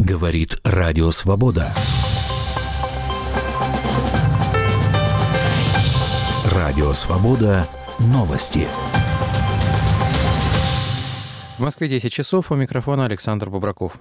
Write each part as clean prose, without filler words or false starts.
Говорит Радио Свобода. Радио Свобода. Новости. В Москве 10 часов. У микрофона Александр Бобраков.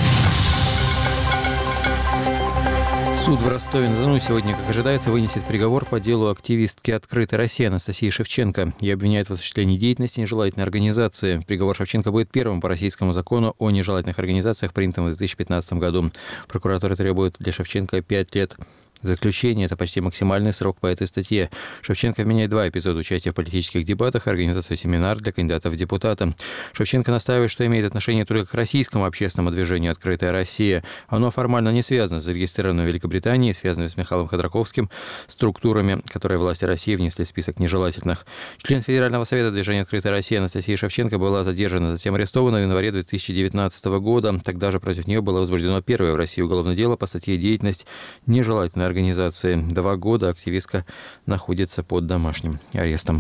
Суд в Ростове-на-Дону сегодня, как ожидается, вынесет приговор по делу активистки «Открытой России» Анастасии Шевченко. Ее обвиняют в осуществлении деятельности нежелательной организации. Приговор Шевченко будет первым по российскому закону о нежелательных организациях, принятым в 2015 году. Прокуратура требует для Шевченко 5 лет заключения. Это почти максимальный срок по этой статье. Шевченко вменяет 2 эпизода участия в политических дебатах и организацию семинар для кандидатов в депутаты. Шевченко настаивает, что имеет отношение только к российскому общественному движению «Открытая Россия». Оно формально не связано с зарегистрированным в Великобритании, связанными с Михаилом Ходорковским структурами, которые власти России внесли в список нежелательных. Член Федерального совета движения «Открытая Россия» Анастасия Шевченко была задержана, затем арестована в январе 2019 года. Тогда же против нее было возбуждено первое в России уголовное дело по статье «Деятельность нежелательной организации». 2 года активистка находится под домашним арестом.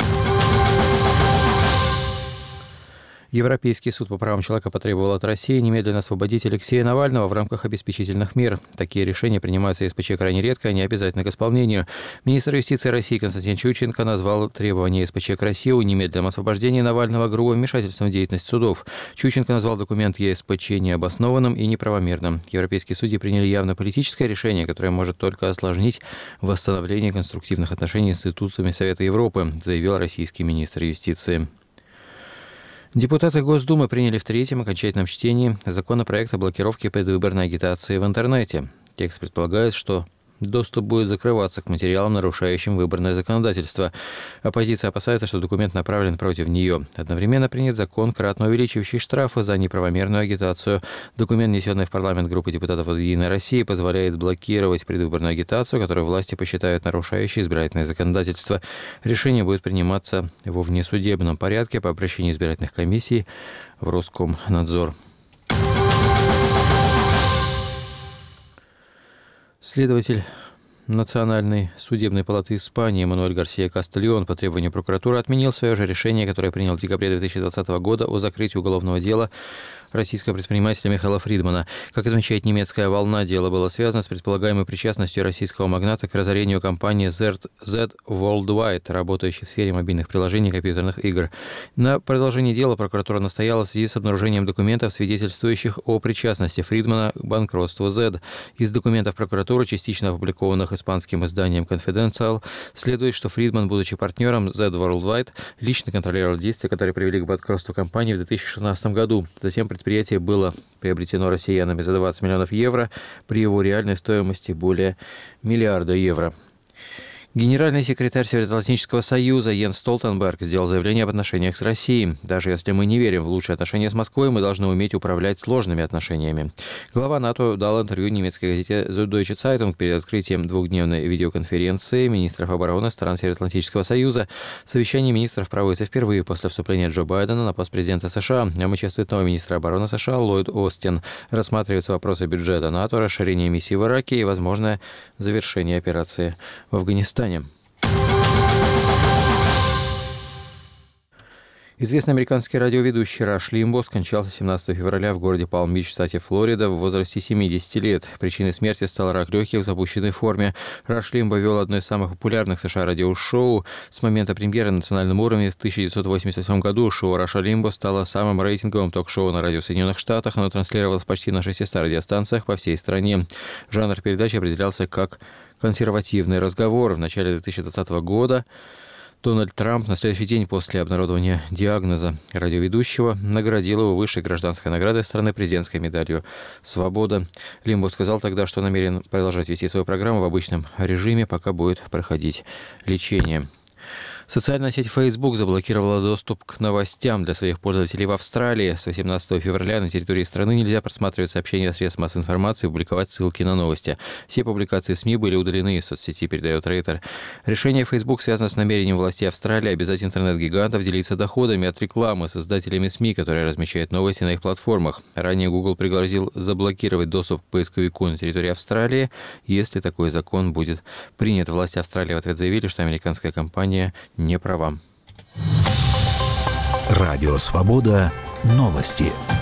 Европейский суд по правам человека потребовал от России немедленно освободить Алексея Навального в рамках обеспечительных мер. Такие решения принимаются ЕСПЧ крайне редко, они обязательны к исполнению. Министр юстиции России Константин Чученко назвал требования ЕСПЧ к России о немедленном освобождении Навального грубым вмешательством в деятельность судов. Чученко назвал документ ЕСПЧ необоснованным и неправомерным. Европейские судьи приняли явно политическое решение, которое может только осложнить восстановление конструктивных отношений с институтами Совета Европы, заявил российский министр юстиции. Депутаты Госдумы приняли в третьем окончательном чтении законопроект о блокировке предвыборной агитации в интернете. Текст предполагает, что доступ будет закрываться к материалам, нарушающим выборное законодательство. Оппозиция опасается, что документ направлен против нее. Одновременно принят закон, кратно увеличивающий штрафы за неправомерную агитацию. Документ, внесенный в парламент группы депутатов от «Единой России», позволяет блокировать предвыборную агитацию, которую власти посчитают нарушающей избирательное законодательство. Решение будет приниматься во внесудебном порядке по обращению избирательных комиссий в Роскомнадзор. Следователь Национальной судебной палаты Испании Мануэль Гарсия Кастильон по требованию прокуратуры отменил свое же решение, которое принял в декабре 2020 года о закрытии уголовного дела российского предпринимателя Михаила Фридмана. Как отмечает немецкая «Волна», дело было связано с предполагаемой причастностью российского магната к разорению компании Z Worldwide, работающей в сфере мобильных приложений и компьютерных игр. На продолжении дела прокуратура настояла в связи с обнаружением документов, свидетельствующих о причастности Фридмана к банкротству Z. Из документов прокуратуры, частично опубликованных испанским изданием Confidential, следует, что Фридман, будучи партнером Z Worldwide, лично контролировал действия, которые привели к банкротству компании в 2016 году. Затем предприятие было приобретено россиянами за 20 миллионов евро при его реальной стоимости более миллиарда евро. Генеральный секретарь Североатлантического союза Йенс Столтенберг сделал заявление об отношениях с Россией. Даже если мы не верим в лучшие отношения с Москвой, мы должны уметь управлять сложными отношениями. Глава НАТО дал интервью немецкой газете Süddeutsche Zeitung перед открытием 2-дневной видеоконференции министров обороны стран Североатлантического союза. Совещание министров проводится впервые после вступления Джо Байдена на пост президента США. Там участвует новый министр обороны США Ллойд Остин. Рассматриваются вопросы бюджета НАТО, расширения миссии в Ираке и возможное завершение операции в Афганистане. Известный американский радиоведущий Раш Лимбо скончался 17 февраля в городе Палм-Бич, штате Флорида, в возрасте 70 лет. Причиной смерти стал рак легких в запущенной форме. Раш Лимбо вел одно из самых популярных в США радиошоу. С момента премьеры на национальном уровне в 1988 году шоу Раша Лимбо стало самым рейтинговым ток-шоу на радио в Соединенных Штатах. Оно транслировалось почти на 600 радиостанциях по всей стране. Жанр передачи определялся как консервативный разговор. В начале 2020 года Дональд Трамп на следующий день после обнародования диагноза радиоведущего наградил его высшей гражданской наградой страны, президентской медалью «Свобода». Лимбо сказал тогда, что намерен продолжать вести свою программу в обычном режиме, пока будет проходить лечение. Социальная сеть Facebook заблокировала доступ к новостям для своих пользователей в Австралии. С 18 февраля на территории страны нельзя просматривать сообщения средств массовой информации и публиковать ссылки на новости. Все публикации СМИ были удалены из соцсети, передает Рейтер. Решение Facebook связано с намерением властей Австралии обязать интернет-гигантов делиться доходами от рекламы с издателями СМИ, которые размещают новости на их платформах. Ранее Google пригрозил заблокировать доступ к поисковику на территории Австралии, если такой закон будет принят. Власти Австралии в ответ заявили, что американская компания не права. Радио Свобода. Новости.